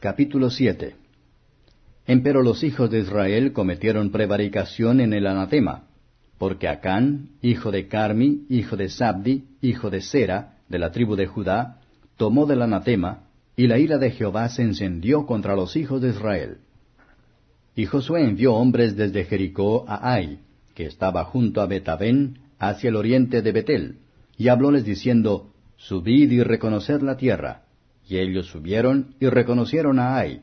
Capítulo 7. Empero los hijos de Israel cometieron prevaricación en el anatema, porque Acán, hijo de Carmi, hijo de Sabdi, hijo de Sera, de la tribu de Judá, tomó del anatema, y la ira de Jehová se encendió contra los hijos de Israel. Y Josué envió hombres desde Jericó a Ai, que estaba junto a Betavén, hacia el oriente de Betel, y hablóles diciendo, Subid y reconoced la tierra. Y ellos subieron y reconocieron a Ai.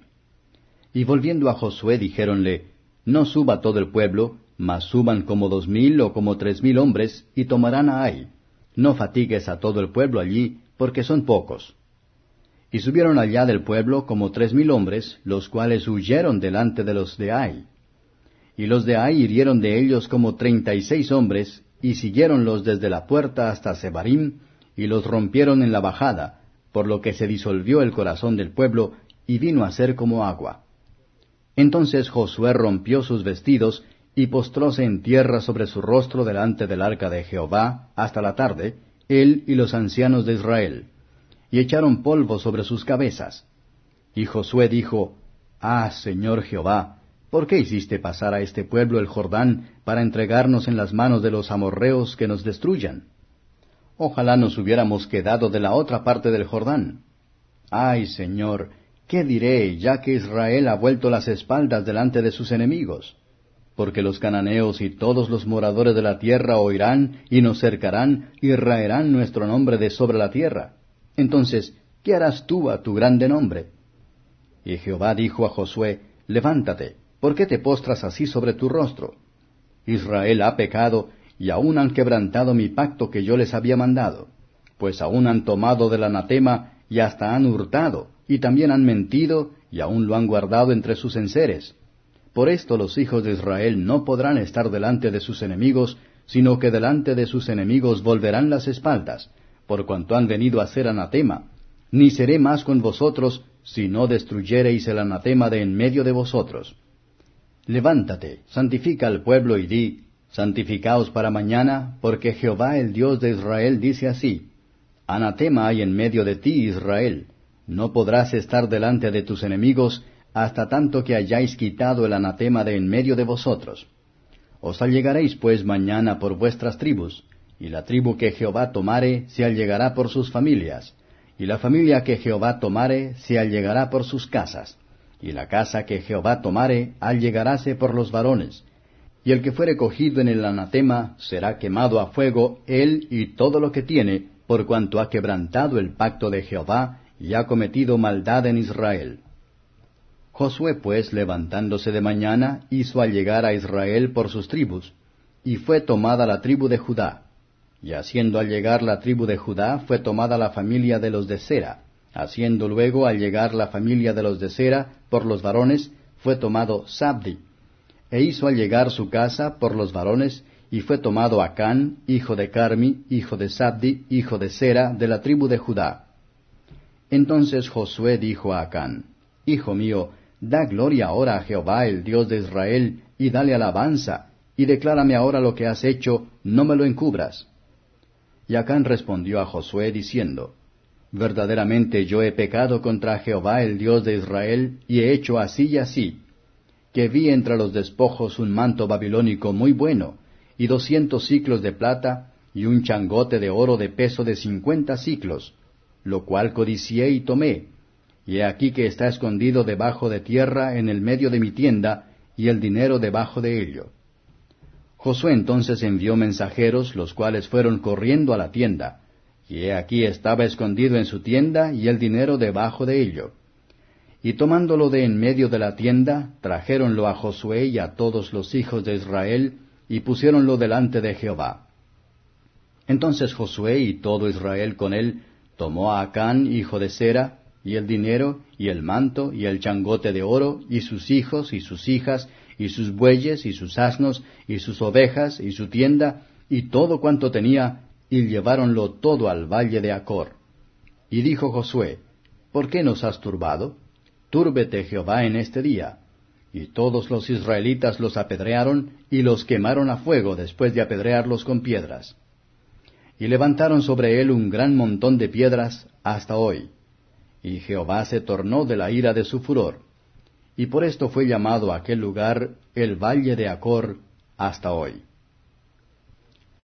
Y volviendo a Josué dijéronle, No suba todo el pueblo, mas suban como 2000 o como 3000 hombres, y tomarán a Ai. No fatigues a todo el pueblo allí, porque son pocos. Y subieron allá del pueblo como 3000 hombres, los cuales huyeron delante de los de Ai. Y los de Ai hirieron de ellos como 36 hombres, y siguiéronlos desde la puerta hasta Sebarim, y los rompieron en la bajada, por lo que se disolvió el corazón del pueblo, y vino a ser como agua. Entonces Josué rompió sus vestidos, y postróse en tierra sobre su rostro delante del arca de Jehová, hasta la tarde, él y los ancianos de Israel, y echaron polvo sobre sus cabezas. Y Josué dijo, Ah, Señor Jehová, ¿por qué hiciste pasar a este pueblo el Jordán, para entregarnos en las manos de los amorrheos que nos destruyan? Ojalá nos hubiéramos quedado de la otra parte del Jordán. Ay, Señor, ¿qué diré, ya que Israel ha vuelto las espaldas delante de sus enemigos? Porque los cananeos y todos los moradores de la tierra oirán, y nos cercarán, y raerán nuestro nombre de sobre la tierra. Entonces, ¿qué harás tú a tu grande nombre? Y Jehová dijo a Josué, Levántate, ¿por qué te postras así sobre tu rostro? Israel ha pecado, y aún han quebrantado mi pacto que yo les había mandado, pues aún han tomado del anatema, y hasta han hurtado, y también han mentido, y aún lo han guardado entre sus enseres. Por esto los hijos de Israel no podrán estar delante de sus enemigos, sino que delante de sus enemigos volverán las espaldas, por cuanto han venido a ser anatema, ni seré más con vosotros, si no destruyereis el anatema de en medio de vosotros. Levántate, santifica al pueblo y di, Santificaos para mañana, porque Jehová el Dios de Israel dice así, Anatema hay en medio de ti, Israel, no podrás estar delante de tus enemigos, hasta tanto que hayáis quitado el anatema de en medio de vosotros. Os allegaréis pues mañana por vuestras tribus, y la tribu que Jehová tomare se allegará por sus familias, y la familia que Jehová tomare se allegará por sus casas, y la casa que Jehová tomare allegaráse por los varones, y el que fuere cogido en el anatema será quemado a fuego, él y todo lo que tiene, por cuanto ha quebrantado el pacto de Jehová, y ha cometido maldad en Israel. Josué pues, levantándose de mañana, hizo allegar a Israel por sus tribus, y fue tomada la tribu de Judá. Y haciendo allegar la tribu de Judá, fue tomada la familia de los de Sera. Haciendo luego allegar la familia de los de Sera por los varones, fue tomado Sabdi. E hizo allegar su casa por los varones, y fue tomado Acán, hijo de Carmi, hijo de Sabdi, hijo de Sera, de la tribu de Judá. Entonces Josué dijo a Acán, Hijo mío, da gloria ahora a Jehová el Dios de Israel, y dale alabanza, y declárame ahora lo que has hecho, no me lo encubras. Y Acán respondió a Josué diciendo, Verdaderamente yo he pecado contra Jehová el Dios de Israel, y he hecho así y así, que vi entre los despojos un manto babilónico muy bueno, y 200 siclos de plata, y un changote de oro de peso de 50 siclos, lo cual codicié y tomé, y he aquí que está escondido debajo de tierra en el medio de mi tienda, y el dinero debajo de ello. Josué entonces envió mensajeros, los cuales fueron corriendo a la tienda, y he aquí estaba escondido en su tienda, y el dinero debajo de ello. Y tomándolo de en medio de la tienda, trajéronlo a Josué y a todos los hijos de Israel, y pusiéronlo delante de Jehová. Entonces Josué y todo Israel con él tomó a Acán, hijo de Sera, y el dinero, y el manto, y el changote de oro, y sus hijos, y sus hijas, y sus bueyes, y sus asnos, y sus ovejas, y su tienda, y todo cuanto tenía, y lleváronlo todo al valle de Acor. Y dijo Josué, ¿por qué nos has turbado? Túrbete Jehová en este día. Y todos los israelitas los apedrearon, y los quemaron a fuego después de apedrearlos con piedras. Y levantaron sobre él un gran montón de piedras hasta hoy. y Jehová se tornó de la ira de su furor. Y por esto fue llamado aquel lugar el Valle de Acor hasta hoy.